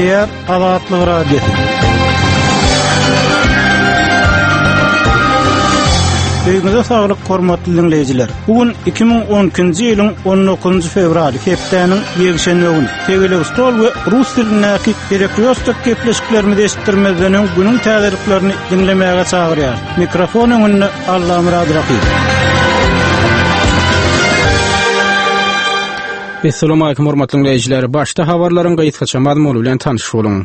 Diğer Azatlyk Radiosu. Beýgide saglyk hormatly dinleýijiler. Bugün 2012-nji ýylyň 19-njy fevraly hepdeniň ýegşenli güni. Tegele stol we rus dilindäki perekrostok gepleşiklerimizi estirmezden günüň täzeliklerini dinlemäge çagyrýar. Mikrofon öňünde Allah Murad Rakyp. Assalamu alaykum hormatly dinleýijiler. Başda habarlaryň gaýtgaça mazmuny bilen tanyş boluň.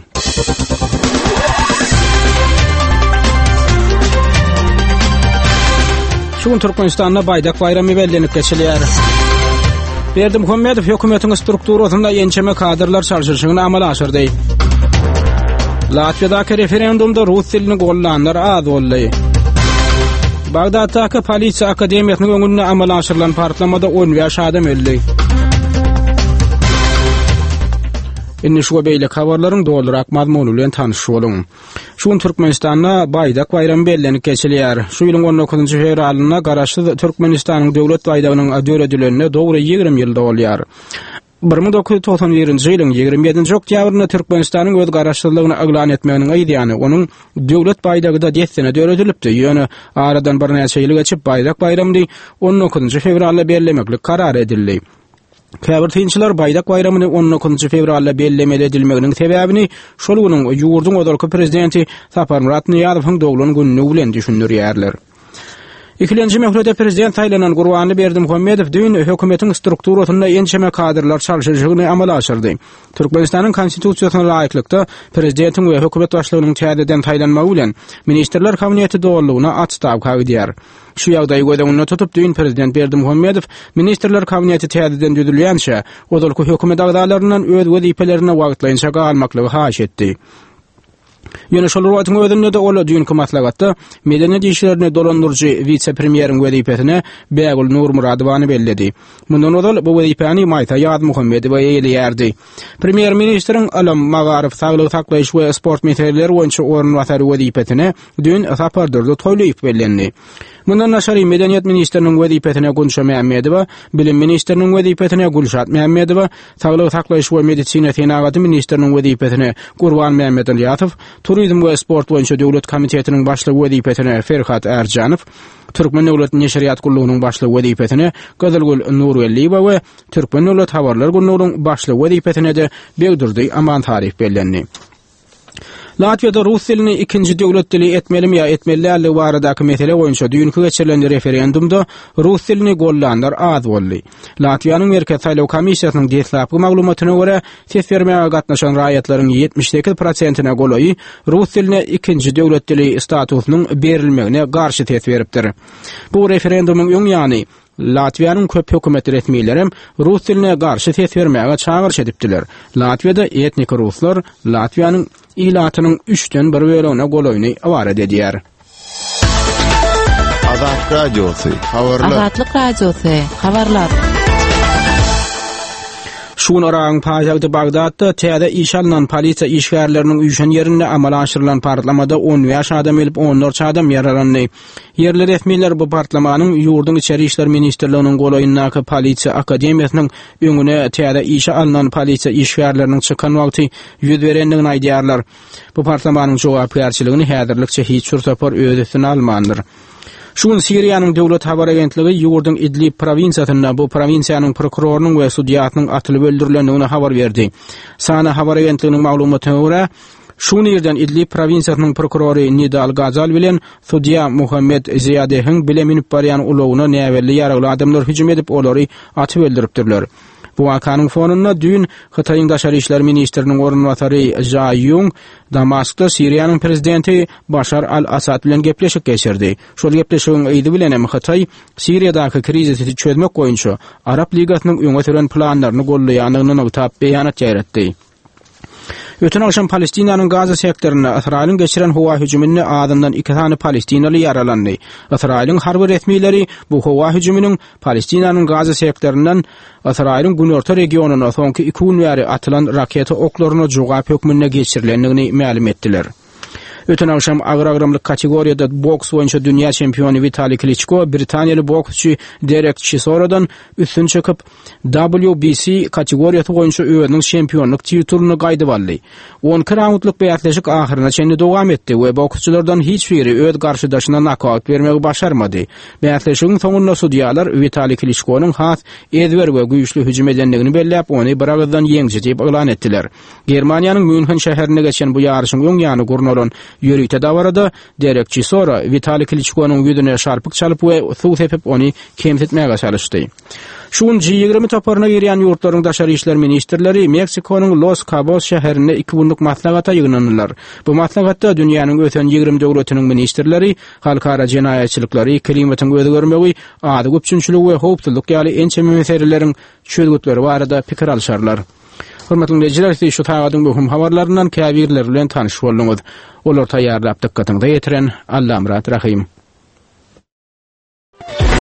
Şuň Türkmenistanda Baýdak bayramy bellenip geçilýär. Berdimuhammedow hökümetiň strukturasynda ýençeme kadrlar çarşyşygyny amala aşyrdy. Latviýadaky referendumda rus dilini gollananlar az boldy. Bagdatdaky polisiýa akademiýasynyň öňünde amala aşyrylan partlamada 10 ýaş adam öldü. Indi şu beýle habarlaryň doldurak mazmuny bilen tanyş boluň. Şuň Türkmenistanda Baýdak bayramy bellenip geçilýär. Şu ýylyň 19-njy fevralyna garaşly Türkmenistanyň döwlet baýdagynyň döredilene dogry 20 ýyl bolýar. 1991-nji ýylyň 27-nji oktýabrynda Türkmenistanyň öz garaşlylygyny aglan etmeginiň aýdýany onuň döwlet baýdagyda 10 sene döredilipdi. Ýöne aradan bir näçe ýyl geçip Baýdak bayramyny 19-njy fevralda bellemeklik karar edildi. Käbirtinçiler Baýdak bayramyny 19-njy fevralda bellemeli edilmeginiň sebäbini şol güniň ýurdun odalky prezidenti Sapar Murat Niýazowyň doglan gününe bilen düşündirýärler. İkilenci möhrede prezident taýlanan Gurbanly Berdimuhammedow dün hökümetiň strukturasynda ýençeme kadrlar çarşyşygyny amala aşyrdy. Türkmenistanyň konstitusiýasyna laýyklykda prezidentiň we hökümet başlygynyň täzeden taýlanmagy bilen ministrler kabineti doglanlygyna atstavka edýär. Şu ýagdaýy göz tutup dün prezident Berdimuhammedow ministrler kabineti täzeden düzülýänçe odalky hökümet agdalaryndan öz wezipelerine wagtlaýynça galmaklygy haýyş etdi. Ýöne şol wagtyň özünde de ola dünkü maslahatda medeniýet işlerini dolandyrjy vice-premieriň wezipetine Bägül Nurmuradowany belledi. Mundan odal bu wezipeni Maýta Ýazmuhammedowa eýleýärdi. Premier ministriň Alam Magaryp saglyk saklaýyş we sport meselelери boýunça ornwatary wezipetine dün Sapardyrda Toýlaýew bellendi. Mundan naşary medeniýet ministriniň wezipetine Gunşa Mämmedowa, bilim ministriniň wezipetine Gulşat Mämmedowa, saglyk saklaýyş we medisina tenaгаty ministriniň wezipetine Gurban Mämmedow, turizm we sport boýunça döwlet komitetiniň başlygy wezipetine Ferhat Erjanow, Türkmen Döwlet Neşriýat Gullugynyň başlygy wezipetine Gazalgul Nurwelliýewa we Türkmen Döwlet Habarlar Gullugynyň başlygy wezipetine de Begdurdy Aman Tarif bellendi. Latviýada rus dilini ikinji döwlet dili etmelimi ýa etmeliligi baradaky mesele boýunça dünkü geçirilen referendumda rus dilini gollananlar az boldy. Latviýanyň merkez saýlaw komissiýasynyň deslapky maglumatyna görä, ses bermäge gatnaşan raýatlaryň 78%-ine golaýy rus diline ikinji döwlet dili statusynyň berilmegine garşy ses beripdir. Bu referendumyň öň ýany Latviýanyň köp hökümet resmiýetleri rus diline garşy ses bermäge çağırış edipdiler. Latviýada etnik ruslar Latviýanyň ilatynyň 3-den 1 bölegine golaýyny awara edýär. Azatlyk Radiosu, habarlar. Azatlyk Radiosu, habarlar. Şuň araň paýagdy Bagdatda täze iş alynan polisiýa işgärleriniň üýşen ýerinde amala aşyrylan partlamada 10 ýaş adam ölüp 14 adam yaralandy. Yerli resmiýetler bu partlamanyň ýurdun içeri işler ministrliginiň golaýyndaky polisiýa akademiýasynyň öňüne täze iş alynan polisiýa işgärleriniň çykan wagty ýüz berendigini aýdýarlar. Bu partlamanyň jogapkärçiligini häzirlikçe hiç sürsapar öz üstüne almandyr. Şuň Siriýanyň döwlet habar agentligi ýurdun Idlib provinsiýasynda bu provinsiýanyň prokurorunyň we sudiýatynyň atylyp öldürilendigini habar berdi. Sana habar agentliginiň maglumatyna görä, şuň ýerden Idlib provinsiýasynyň prokurory Nidal Gazal bilen sudiýa Muhammed Ziyadehiň bile minip barýan ulagyna näwelli ýaragly adamlar hüjüm edip olary atyp öldüripdirler. Bu wakanyň fonunda dün Hytaýyň daşary işler ministriniň ornwatary Jayung Damaskda Siriýanyň prezidenti Bashar al-Asad bilen gepleşik geçirdi. Şol gepleşigiň ýyly bilen hem Hytaý Siriýadaky krizisi çözmek boýunça Arap Ligasynyň öňe süren planlaryny gollaýanyny nokta beýanat ýaratdy. Ötün akşam Palestinanyň Gaza sektoruna Israýlyň geçiren howa hüjümine adamdan 2 tane Palestinaly yaralandy. Israýlyň harby resmiýetleri bu howa hüjüminiň Palestinanyň Gaza sektorundan Israýlyň günorta regionuna soňky 2 gün bäri atylan raketa oklaryna jogap hökmüne geçirilendigini ma'lum etdiler. Ötün akşam ağır kategoriyada boks boyunca dünya çempionu Vitali Klitschko Britaniyalı boksçu Derek Chisora'dan üstün çıkıp WBC kategoriyası boyunca öýüniň çempionluk titulunu gaýdyp aldy. 10 raundluk beýatleşik ahyryna çenli dowam etdi we boksçulardan hiç biri öz garşydaşyna nokaut bermegi başarmady. Beýatleşigiň soňunda sudiýalar Vitali Klitschko'nun has edwer we güýçlü hüjüm edenligini belläp ony bir agzdan ýeňji diýip elan etdiler. Germaniýanyň München şäherine geçen bu ýaryşyň öň ýany gurnalan ýörükde dawarada Derek Chisora Vitali Klitschko'nun ýüzüne şarpyk çalyp we suw sepip ony kemsitmäge çalışdy. Şuň G20 toparyna girýän ýurtlaryň daşary işler ministrleri Meksikonyň Los Cabos şäherine 2 günlük maslahata ýygnandylar. Bu maslahatda dünýäniň öten 20 döwletiniň ministrleri halkara jenaýatçylyklary, klimatyň özgörmegi, ady köpçünçiligi we howpsuzlyk ýaly ençe meseleleriň çözgütleri barada pikir alşarlar. Hormatly dinleyijiler, şu taýgadyň möhüm habarlaryndan käbirler bilen tanyş bolduňyz. Olar taýýarlap dikkatiňize ýetiren Alla Murat Rahim.